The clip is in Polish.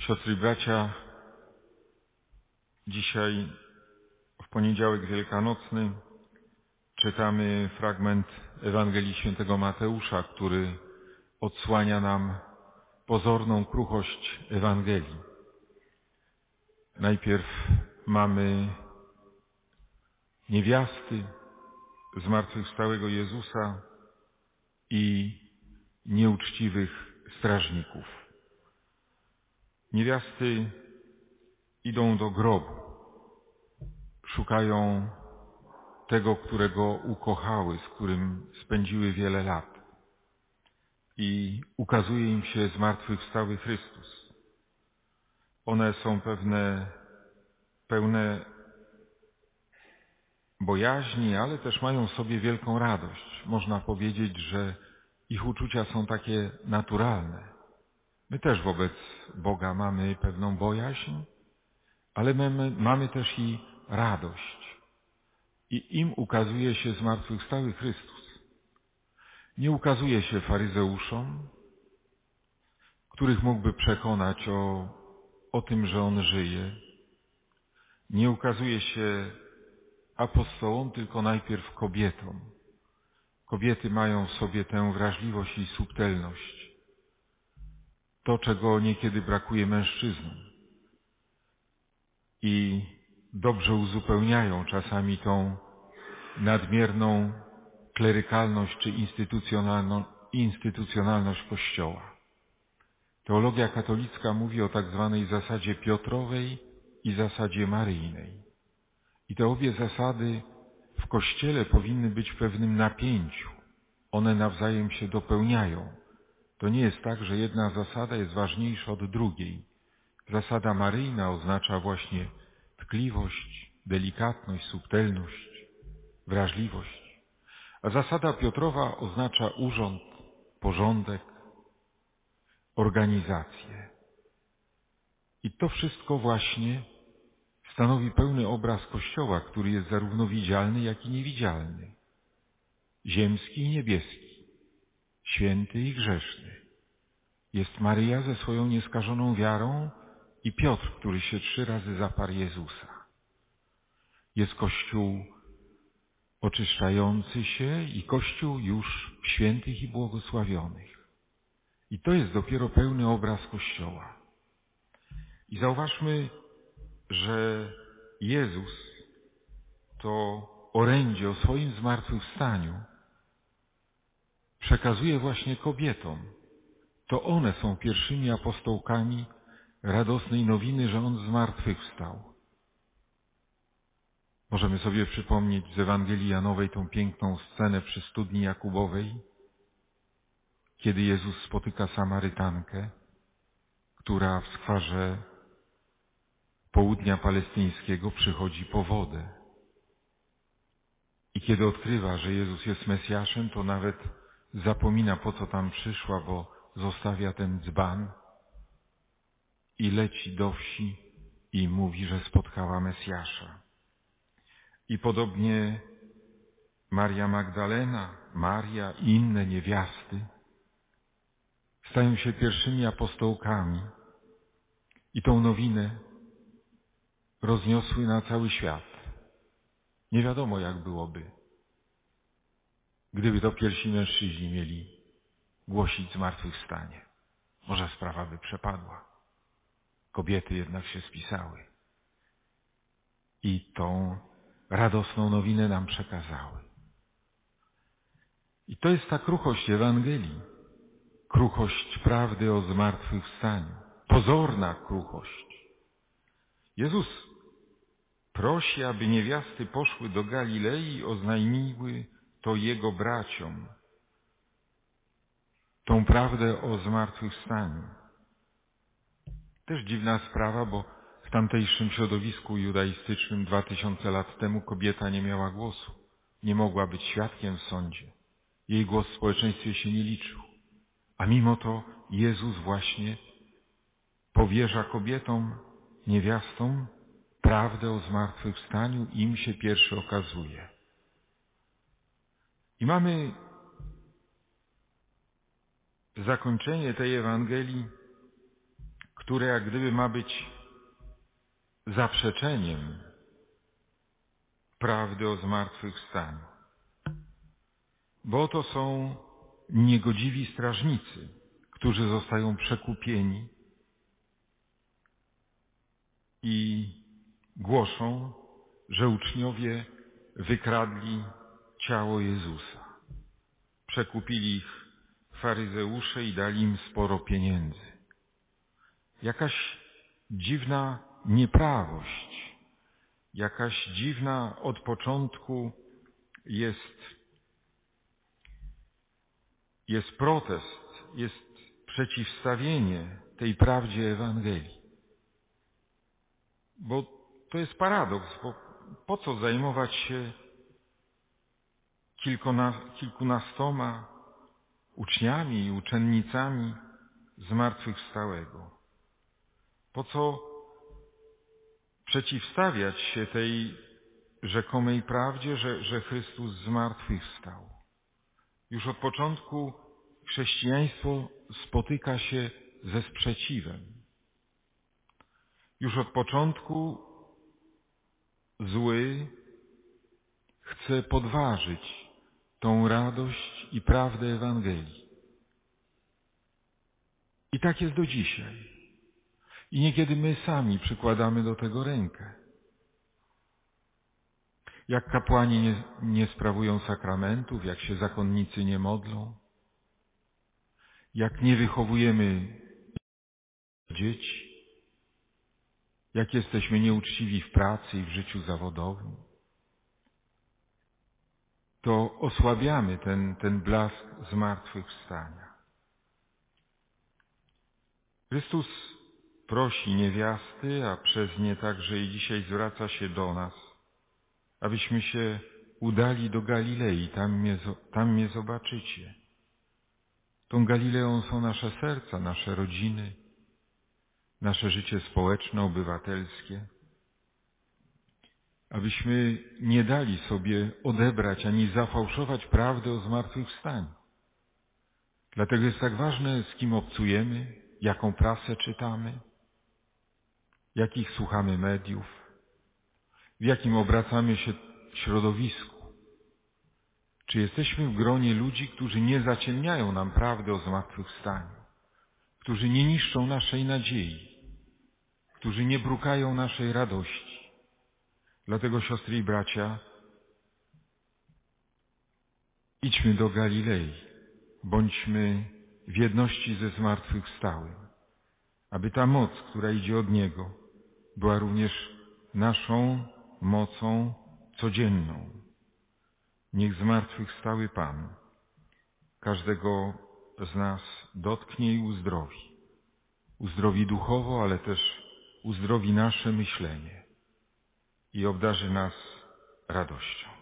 Siostry i bracia, dzisiaj w poniedziałek wielkanocny czytamy fragment Ewangelii Świętego Mateusza, który odsłania nam pozorną kruchość Ewangelii. Najpierw mamy niewiasty zmartwychwstałego Jezusa i nieuczciwych strażników. Niewiasty idą do grobu, szukają tego, którego ukochały, z którym spędziły wiele lat. I ukazuje im się zmartwychwstały Chrystus. One są pełne bojaźni, ale też mają w sobie wielką radość. Można powiedzieć, że ich uczucia są takie naturalne. My też wobec Boga mamy pewną bojaźń, ale mamy też i radość. I im ukazuje się zmartwychwstały Chrystus. Nie ukazuje się faryzeuszom, których mógłby przekonać o tym, że On żyje. Nie ukazuje się apostołom, tylko najpierw kobietom. Kobiety mają w sobie tę wrażliwość i subtelność. To, czego niekiedy brakuje mężczyznom. I dobrze uzupełniają czasami tą nadmierną klerykalność czy instytucjonalność Kościoła. Teologia katolicka mówi o tak zwanej zasadzie Piotrowej i zasadzie Maryjnej. I te obie zasady w Kościele powinny być w pewnym napięciu. One nawzajem się dopełniają. To nie jest tak, że jedna zasada jest ważniejsza od drugiej. Zasada maryjna oznacza właśnie tkliwość, delikatność, subtelność, wrażliwość. A zasada Piotrowa oznacza urząd, porządek, organizację. I to wszystko właśnie stanowi pełny obraz Kościoła, który jest zarówno widzialny, jak i niewidzialny. Ziemski i niebieski, święty i grzeszny. Jest Maryja ze swoją nieskażoną wiarą i Piotr, który się 3 razy zaparł Jezusa. Jest Kościół oczyszczający się i Kościół już świętych i błogosławionych. I to jest dopiero pełny obraz Kościoła. I zauważmy, że Jezus to orędzie o swoim zmartwychwstaniu przekazuje właśnie kobietom. To one są pierwszymi apostołkami radosnej nowiny, że On zmartwychwstał. Możemy sobie przypomnieć z Ewangelii Janowej tą piękną scenę przy studni Jakubowej, kiedy Jezus spotyka Samarytankę, która w skwarze południa palestyńskiego przychodzi po wodę. I kiedy odkrywa, że Jezus jest Mesjaszem, to nawet zapomina, po co tam przyszła, bo zostawia ten dzban i leci do wsi i mówi, że spotkała Mesjasza. I podobnie Maria Magdalena, Maria i inne niewiasty stają się pierwszymi apostołkami i tą nowinę rozniosły na cały świat. Nie wiadomo, jak byłoby, gdyby to pierwsi mężczyźni mieli głosić zmartwychwstanie. Może sprawa by przepadła. Kobiety jednak się spisały i tą radosną nowinę nam przekazały. I to jest ta kruchość Ewangelii, kruchość prawdy o zmartwychwstaniu, pozorna kruchość. Jezus prosi, aby niewiasty poszły do Galilei i oznajmiły to Jego braciom, tą prawdę o zmartwychwstaniu. Też dziwna sprawa, bo w tamtejszym środowisku judaistycznym 2000 lat temu kobieta nie miała głosu, nie mogła być świadkiem w sądzie. Jej głos w społeczeństwie się nie liczył. A mimo to Jezus właśnie powierza kobietom, niewiastom prawdę o zmartwychwstaniu, im się pierwszy okazuje. I mamy zakończenie tej Ewangelii, które jak gdyby ma być zaprzeczeniem prawdy o zmartwychwstaniu. Bo to są niegodziwi strażnicy, którzy zostają przekupieni i głoszą, że uczniowie wykradli ciało Jezusa. Przekupili ich faryzeusze i dali im sporo pieniędzy. Jakaś dziwna nieprawość, jakaś dziwna od początku jest protest, jest przeciwstawienie tej prawdzie Ewangelii. Bo to jest paradoks, bo po co zajmować się kilkunastoma uczniami i uczennicami zmartwychwstałego? Po co przeciwstawiać się tej rzekomej prawdzie, że Chrystus zmartwychwstał? Już od początku chrześcijaństwo spotyka się ze sprzeciwem. Już od początku zły chce podważyć tą radość i prawdę Ewangelii. I tak jest do dzisiaj. I niekiedy my sami przykładamy do tego rękę. Jak kapłani nie sprawują sakramentów, jak się zakonnicy nie modlą, jak nie wychowujemy dzieci, jak jesteśmy nieuczciwi w pracy i w życiu zawodowym, to osłabiamy ten blask zmartwychwstania. Chrystus prosi niewiasty, a przez nie także i dzisiaj zwraca się do nas, abyśmy się udali do Galilei, tam mnie zobaczycie. Tą Galileą są nasze serca, nasze rodziny, nasze życie społeczne, obywatelskie. Abyśmy nie dali sobie odebrać ani zafałszować prawdy o zmartwychwstaniu. Dlatego jest tak ważne, z kim obcujemy, jaką prasę czytamy, jakich słuchamy mediów, w jakim obracamy się środowisku. Czy jesteśmy w gronie ludzi, którzy nie zaciemniają nam prawdy o zmartwychwstaniu, którzy nie niszczą naszej nadziei, którzy nie brukają naszej radości. Dlatego, siostry i bracia, idźmy do Galilei, bądźmy w jedności ze zmartwychwstałym, aby ta moc, która idzie od Niego, była również naszą mocą codzienną. Niech zmartwychwstały Pan każdego z nas dotknie i uzdrowi. Uzdrowi duchowo, ale też uzdrowi nasze myślenie i obdarzy nas radością.